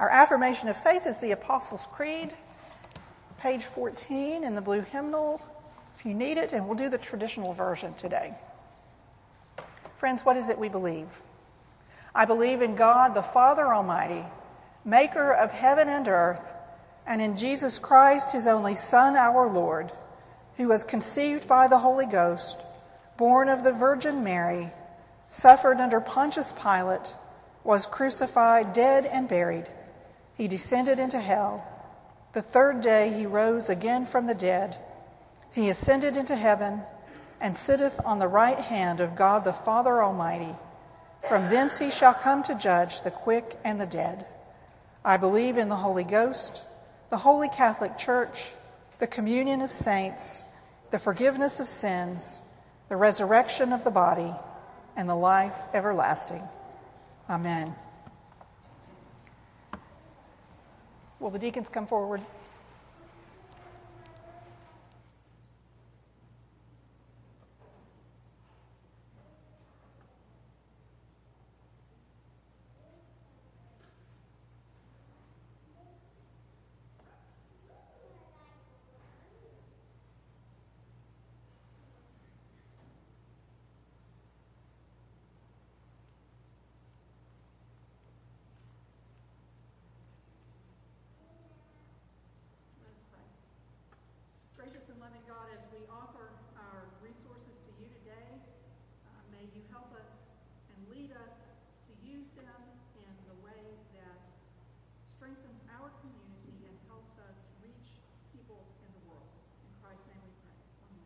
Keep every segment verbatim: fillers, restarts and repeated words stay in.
Our affirmation of faith is the Apostles' Creed, page fourteen in the blue hymnal, if you need it, and we'll do the traditional version today. Friends, what is it we believe? I believe in God, the Father Almighty, maker of heaven and earth, and in Jesus Christ, his only Son, our Lord, who was conceived by the Holy Ghost, born of the Virgin Mary, suffered under Pontius Pilate, was crucified, dead, and buried. He descended into hell. The third day he rose again from the dead. He ascended into heaven and sitteth on the right hand of God the Father Almighty. From thence he shall come to judge the quick and the dead. I believe in the Holy Ghost, the Holy Catholic Church, the communion of saints, the forgiveness of sins, the resurrection of the body, and the life everlasting. Amen. Will the deacons come forward? Gracious and loving God, as we offer our resources to you today, uh, may you help us and lead us to use them in the way that strengthens our community and helps us reach people in the world. In Christ's name we pray. Amen.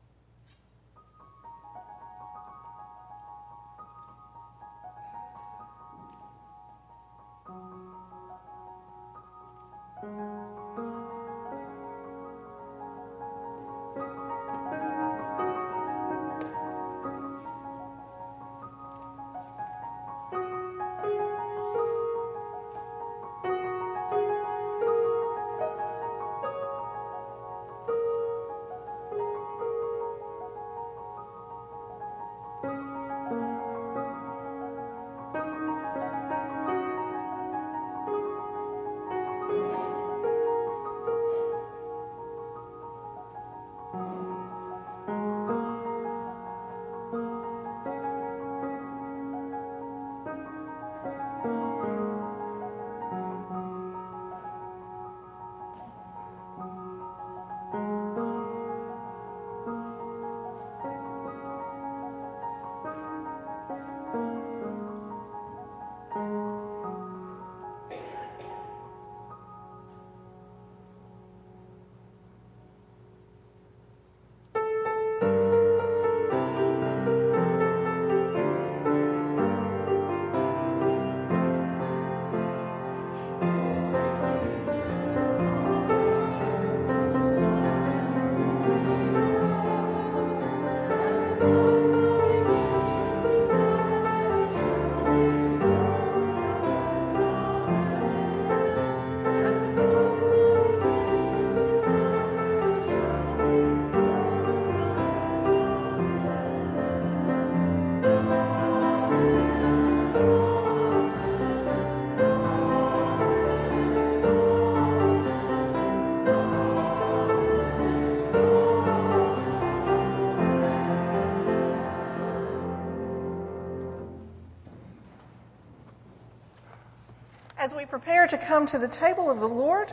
As we prepare to come to the table of the Lord,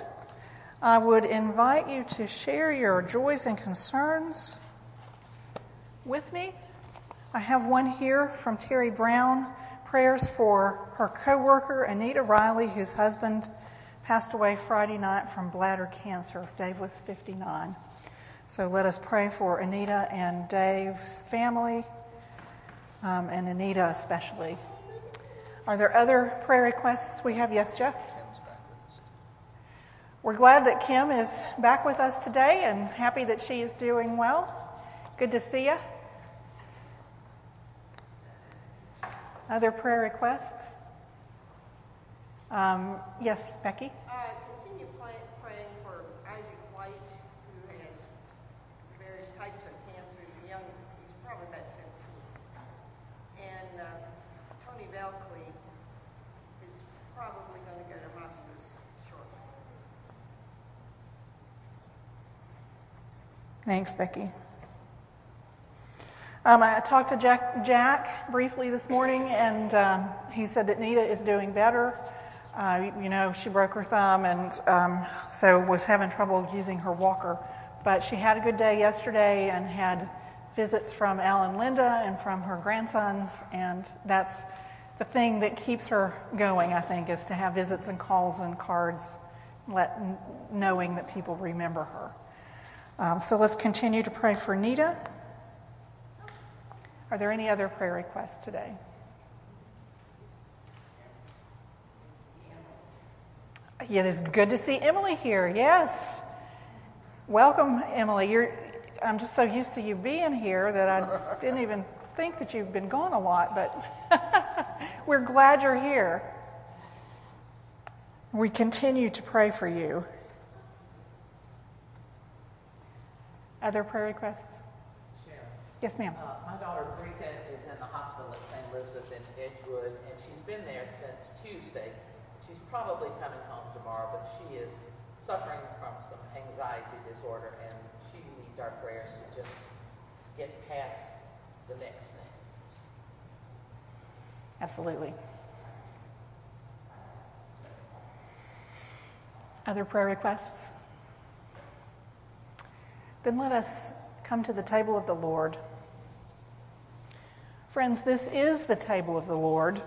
I would invite you to share your joys and concerns with me. I have one here from Terry Brown, prayers for her co-worker, Anita Riley, whose husband passed away Friday night from bladder cancer. Dave was fifty-nine. So let us pray for Anita and Dave's family, um, and Anita especially. Are there other prayer requests we have? Yes, Jeff? We're glad that Kim is back with us today and happy that she is doing well. Good to see you. Other prayer requests? Um, yes, Becky? Uh, continue play, praying for Isaac White, who has various types of cancers. Young, he's probably about fifteen. And uh, Tony Valkley is probably going to go to hospital Thanks, Becky. Um, I talked to Jack, Jack briefly this morning, and um, he said that Nita is doing better. Uh, you know, she broke her thumb, and um, so was having trouble using her walker. But she had a good day yesterday and had visits from Al and Linda and from her grandsons, and that's the thing that keeps her going, I think, is to have visits and calls and cards, let, knowing that people remember her. Um, so let's continue to pray for Nita. Are there any other prayer requests today? It is good to see Emily here, yes. Welcome, Emily. You're, I'm just so used to you being here that I didn't even think that you've been gone a lot, but we're glad you're here. We continue to pray for you. Other prayer requests? Yes, ma'am. Uh, my daughter, Brika, is in the hospital at Saint Elizabeth in Edgewood, and she's been there since Tuesday. She's probably coming home tomorrow, but she is suffering from some anxiety disorder, and she needs our prayers to just get past the next thing. Absolutely. Other prayer requests? Then let us come to the table of the Lord. Friends, this is the table of the Lord.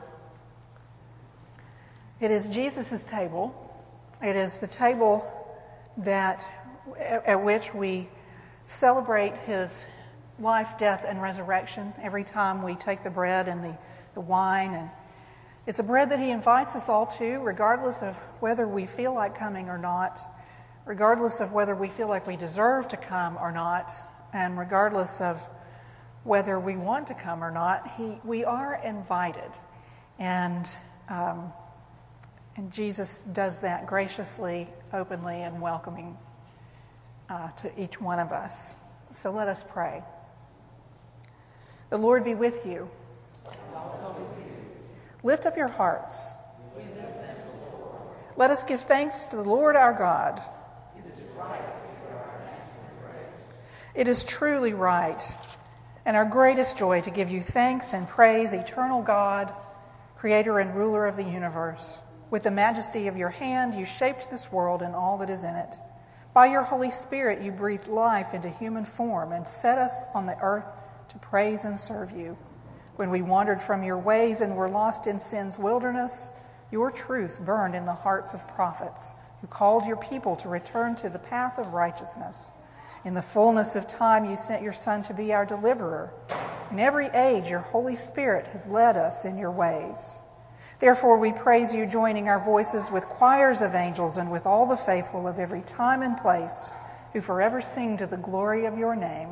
It is Jesus' table. It is the table that at which we celebrate his life, death, and resurrection every time we take the bread and the, the wine. And it's a bread that he invites us all to, regardless of whether we feel like coming or not, regardless of whether we feel like we deserve to come or not, and regardless of whether we want to come or not, he, we are invited. And, um, and Jesus does that graciously, openly, and welcoming uh, to each one of us. So let us pray. The Lord be with you. Also with you. Lift up your hearts. We lift them to the Lord. Let us give thanks to the Lord our God. It is right to give our thanks and praise. It is truly right, and our greatest joy to give you thanks and praise, eternal God, creator and ruler of the universe. With the majesty of your hand, you shaped this world and all that is in it. By your Holy Spirit, you breathed life into human form and set us on the earth to praise and serve you. When we wandered from your ways and were lost in sin's wilderness, your truth burned in the hearts of prophets who called your people to return to the path of righteousness. In the fullness of time, you sent your Son to be our deliverer. In every age, your Holy Spirit has led us in your ways. Therefore, we praise you, joining our voices with choirs of angels and with all the faithful of every time and place, who forever sing to the glory of your name.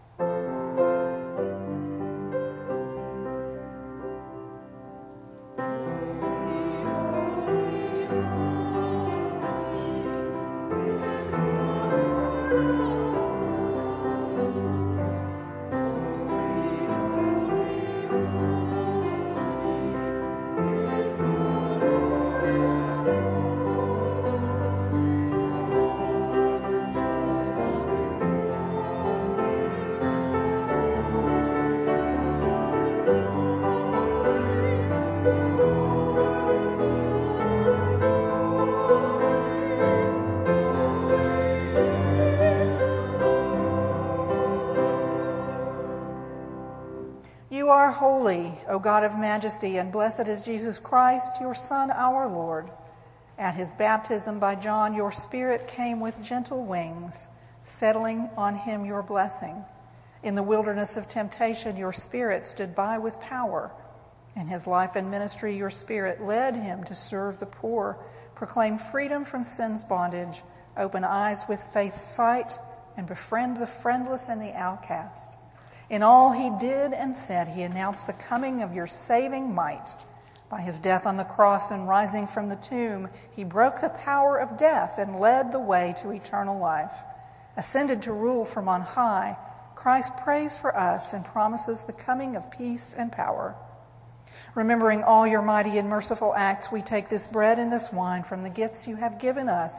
You are holy, O God of majesty, and blessed is Jesus Christ, your Son, our Lord. At his baptism by John, your Spirit came with gentle wings, settling on him your blessing. In the wilderness of temptation, your Spirit stood by with power. In his life and ministry, your Spirit led him to serve the poor, proclaim freedom from sin's bondage, open eyes with faith's sight, and befriend the friendless and the outcast. In all he did and said, he announced the coming of your saving might. By his death on the cross and rising from the tomb, he broke the power of death and led the way to eternal life. Ascended to rule from on high, Christ prays for us and promises the coming of peace and power. Remembering all your mighty and merciful acts, we take this bread and this wine from the gifts you have given us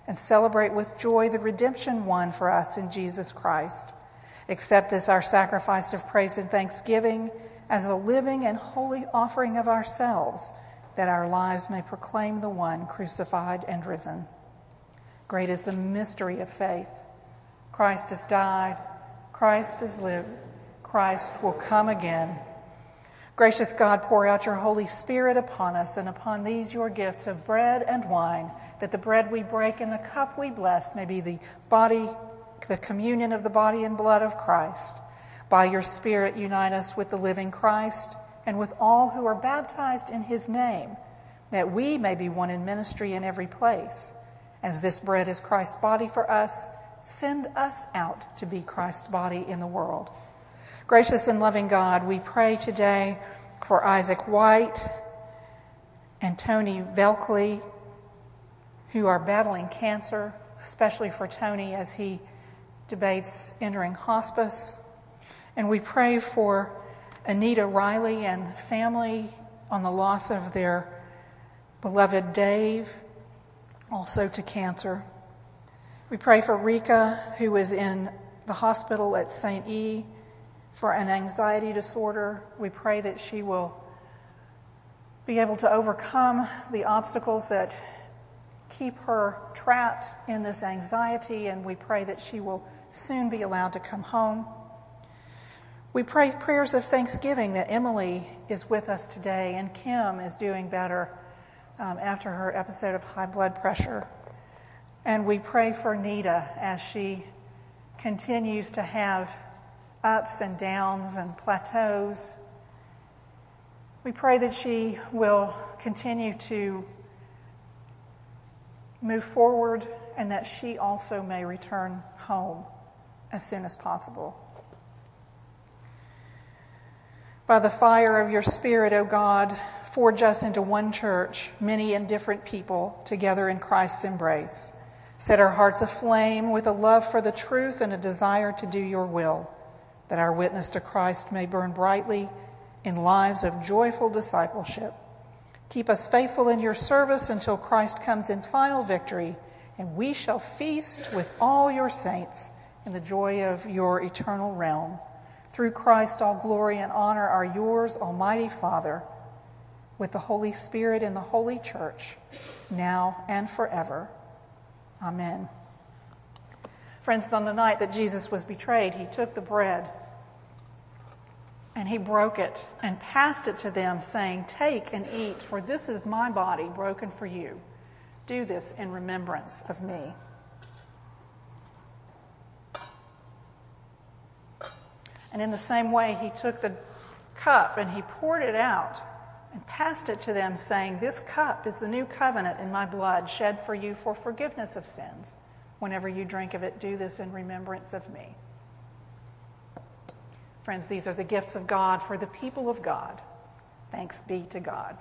and celebrate with joy the redemption won for us in Jesus Christ. Accept this, our sacrifice of praise and thanksgiving, as a living and holy offering of ourselves, that our lives may proclaim the one crucified and risen. Great is the mystery of faith. Christ has died. Christ has lived. Christ will come again. Gracious God, pour out your Holy Spirit upon us and upon these your gifts of bread and wine, that the bread we break and the cup we bless may be the body, the communion of the body and blood of Christ. By your Spirit, unite us with the living Christ and with all who are baptized in his name, that we may be one in ministry in every place. As this bread is Christ's body for us, send us out to be Christ's body in the world. Gracious and loving God, we pray today for Isaac White and Tony Velkley, who are battling cancer, especially for Tony as he debates entering hospice. And we pray for Anita Riley and family on the loss of their beloved Dave, also to cancer. We pray for Rika, who is in the hospital at Saint E for an anxiety disorder. We pray that she will be able to overcome the obstacles that keep her trapped in this anxiety, and we pray that she will soon be allowed to come home. We pray prayers of thanksgiving that Emily is with us today and Kim is doing better um, after her episode of high blood pressure. And we pray for Nita as she continues to have ups and downs and plateaus. We pray that she will continue to move forward and that she also may return home as soon as possible. By the fire of your Spirit, O God, forge us into one church, many and different people, together in Christ's embrace. Set our hearts aflame with a love for the truth and a desire to do your will, that our witness to Christ may burn brightly in lives of joyful discipleship. Keep us faithful in your service until Christ comes in final victory, and we shall feast with all your saints in the joy of your eternal realm. Through Christ, all glory and honor are yours, Almighty Father, with the Holy Spirit in the Holy Church, now and forever. Amen. Friends, on the night that Jesus was betrayed, he took the bread and he broke it and passed it to them, saying, "Take and eat, for this is my body broken for you. Do this in remembrance of me." And in the same way, he took the cup and he poured it out and passed it to them, saying, "This cup is the new covenant in my blood, shed for you for forgiveness of sins. Whenever you drink of it, do this in remembrance of me." Friends, these are the gifts of God for the people of God. Thanks be to God.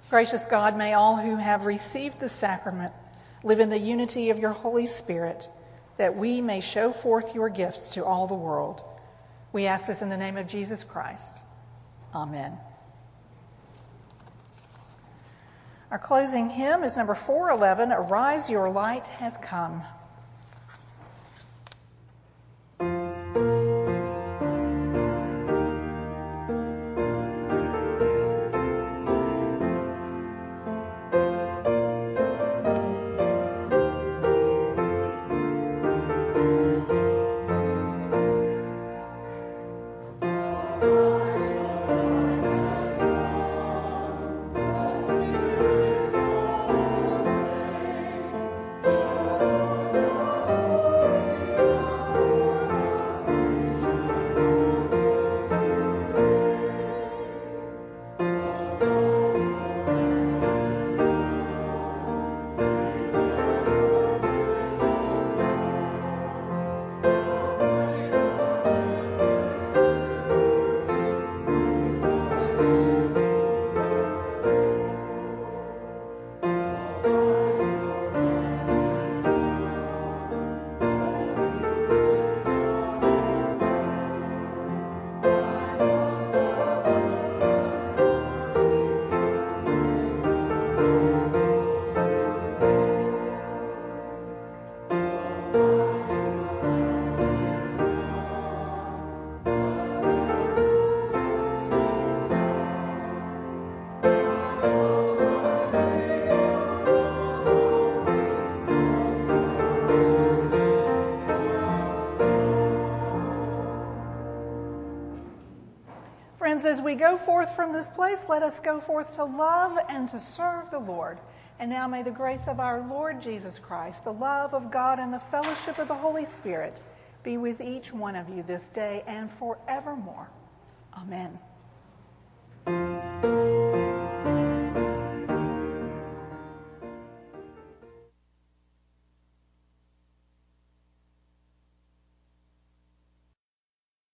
Gracious God, may all who have received the sacrament live in the unity of your Holy Spirit, that we may show forth your gifts to all the world. We ask this in the name of Jesus Christ. Amen. Our closing hymn is number four eleven, Arise, Your Light Has Come. Friends, as we go forth from this place, let us go forth to love and to serve the Lord. And now may the grace of our Lord Jesus Christ, the love of God, and the fellowship of the Holy Spirit be with each one of you this day and forevermore. Amen.